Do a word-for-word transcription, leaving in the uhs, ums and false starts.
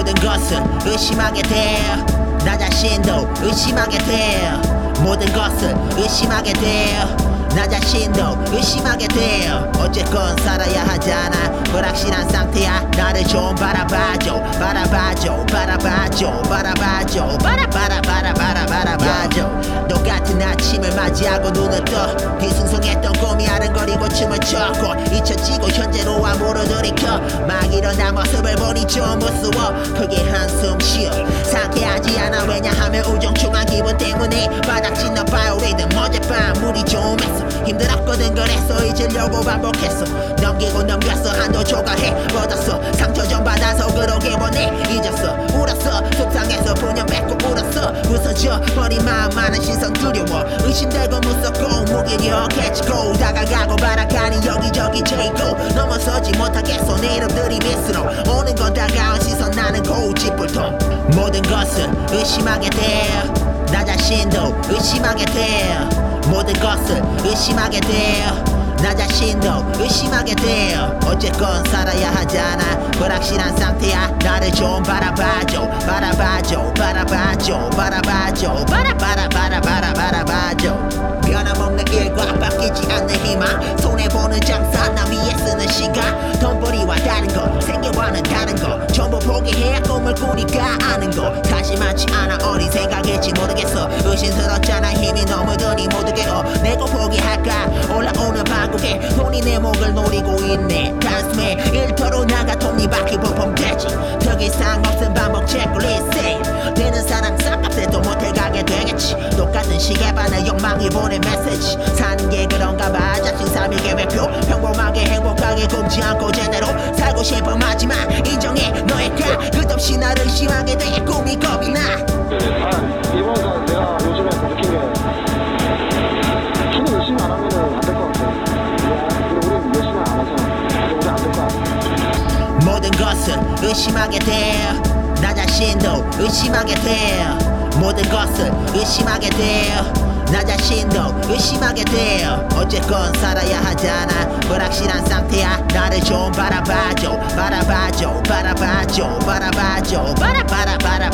모든 것을 의심하게 돼. 나 자신도 의심하게 돼. 모든 것을 의심하게 돼. 나 자신도 의심하게 돼. 어쨌건 살아야 하잖아. 불확실한 상태야. 나를 좀 바라봐줘 바라봐줘 바라봐줘 바라봐줘 바라바라 바라바라 바라봐줘. 똑같은 아침을 맞이하고 눈을 떠. 뒤숭숭했던 꿈이 아른거리고 춤을 췄고 잊혀지고 현재로 아무로 돌이켜. 막 일어나 모습을 보니 좀 무서워. 크게 한숨 쉬어. 상쾌하지 않아. 왜냐하면 우중충한 기분 때문에 바닥치는 바이오리듬. 어젯밤 물이 좀 했어. 힘들었거든. 그래서 잊으려고 반복했어. 넘기고 넘겼어. 한도 초과해 뻗었어. 상처 좀 받아서 그러게 원해. 잊었어 울었어 속상해서 분명 뱉고 울었어. 부서져 버린 마음 많은 시선 두려워. 의심되고 무섭고 무기력해지고 다가가고 바라가니 여기저기 재고 넘어서지 못하겠어. 내 이름들이 밑으로 오는 건 다가온 시선. 나는 고집불통. 모든 것을 의심하게 돼. 나 자신도 의심하게 돼. 모든 것을 의심하게 돼. 나 자신도 의심하게 돼. 어쨌건 살아야 하잖아. 불확실한 상태야. 나를 좀 바라봐줘 바라봐줘 바라봐줘 바라봐줘 바라바라 바라바라 바라봐줘. 변함없는 일과 바뀌지 않는 희망. 손해보는 장사 나 위에 쓰는 시간. 돈벌이와 다른 거 생겨와는 다른 거 전부 포기해야 꿈을 꾸니까 아는 거. 다시 많지 않아. 어린 생각일지 모르겠어. 의심스럽잖아. 힘이 너무 드니 모두 깨어. 내고 포기할까. 올라오는 방국에 돈이 내 목을 노리고 있네. 단숨에 일터로 나가 톱니바퀴 부품되지. 더 이상 없음 반복 체크리스트. 되는 사랑 싹값에 또 모텔 가게 되겠지. 똑같은 시계반을 욕망이 보낸 메시지. 사는 게 그런가 봐. 자신 삶의 계획표. 평범하게 행복하게 굶지 않고 제대로 살고 싶어. 하지만 인정해 너의 가 끝없이 나를 의심하게 돼. 꿈이 겁이 나. 아 이번가 내가 요즘에 느낀 게 키는 의심 안 하면은 안 될 것 같아. 그리고 우린 열심히 안 하잖아. 근데 우리 안 될 것 같아. 모든 것을 의심하게 돼. 나 자신도 의심하게 돼. 모든 것을 의심하게 돼. 나 자신도 의심하게 돼. 어쨌건 살아야 하잖아. 불확실한 상태야. 나를 좀 바라봐줘 바라봐줘 바라봐줘 바라봐줘 바라바라 바라